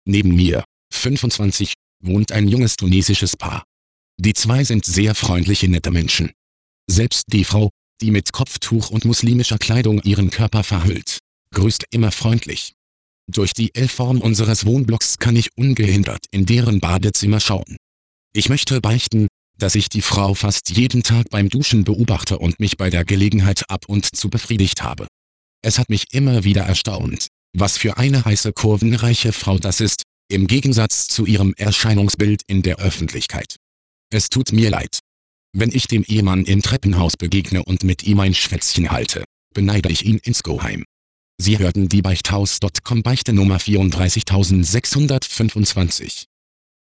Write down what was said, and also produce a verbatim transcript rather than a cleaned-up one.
Neben mir, fünfundzwanzig, wohnt ein junges tunesisches Paar. Die zwei sind sehr freundliche, nette Menschen. Selbst die Frau, die mit Kopftuch und muslimischer Kleidung ihren Körper verhüllt, grüßt immer freundlich. Durch die L-Form unseres Wohnblocks kann ich ungehindert in deren Badezimmer schauen. Ich möchte beichten, dass ich die Frau fast jeden Tag beim Duschen beobachte und mich bei der Gelegenheit ab und zu befriedigt habe. Es hat mich immer wieder erstaunt, was für eine heiße, kurvenreiche Frau das ist, im Gegensatz zu ihrem Erscheinungsbild in der Öffentlichkeit. Es tut mir leid. Wenn ich dem Ehemann im Treppenhaus begegne und mit ihm ein Schwätzchen halte, beneide ich ihn insgeheim. Sie hörten die Beichthaus Punkt com Beichte Nummer vierunddreißigtausendsechshundertfünfundzwanzig.